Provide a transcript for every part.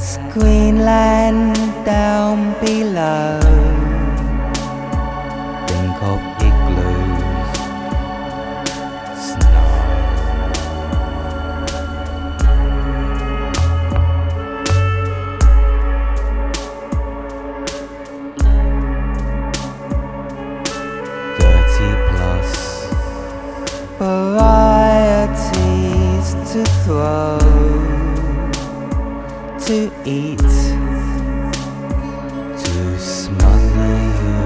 Greenland down below. Think of igloos, snow. +30 varieties to throw, to eat, to smother you.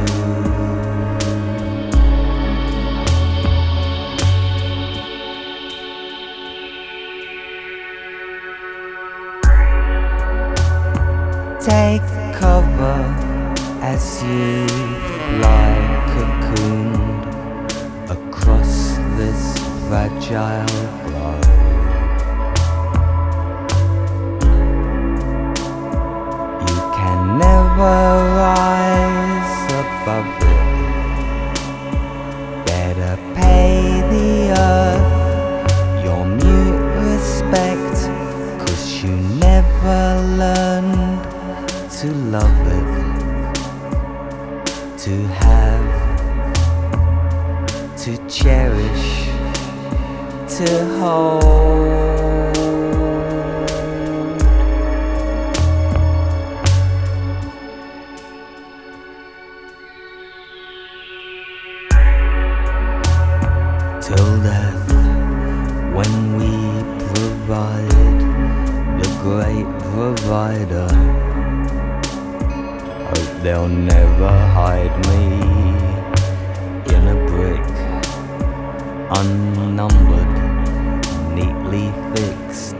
Take cover as you fly cocooned across this fragile globe. You can never rise above it. Better pay the earth your mute respect, 'cause you never learned to love it, to have, to cherish, to hold. Till death, when we provide, the great provider, hope they'll never hide me in a brick, unnumbered, neatly fixed.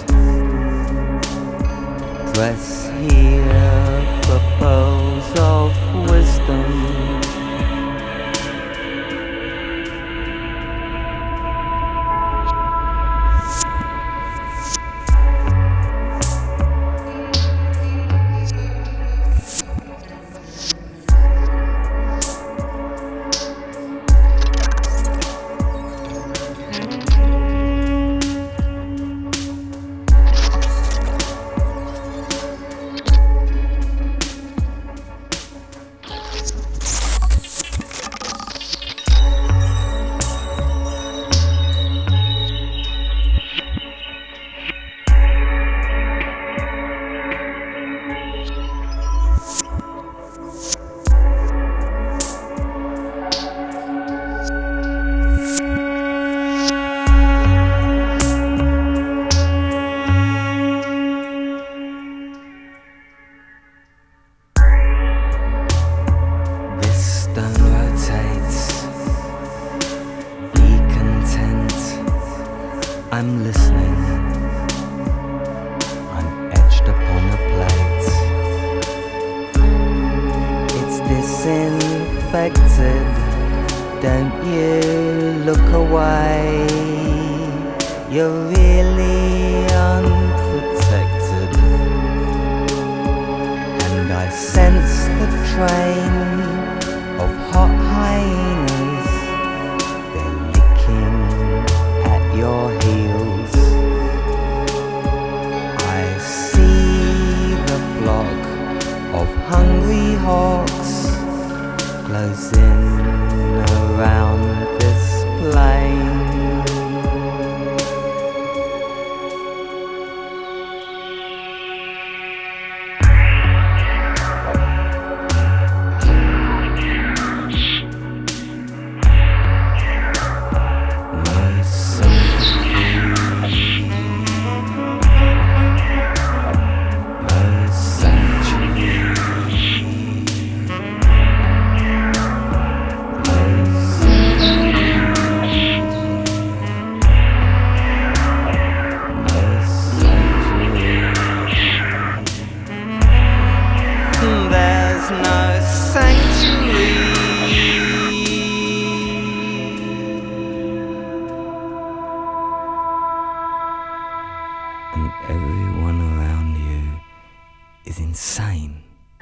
Press here for pearls of wisdom. I'm listening, I'm etched upon a plate. It's disinfected, don't you look away. You're really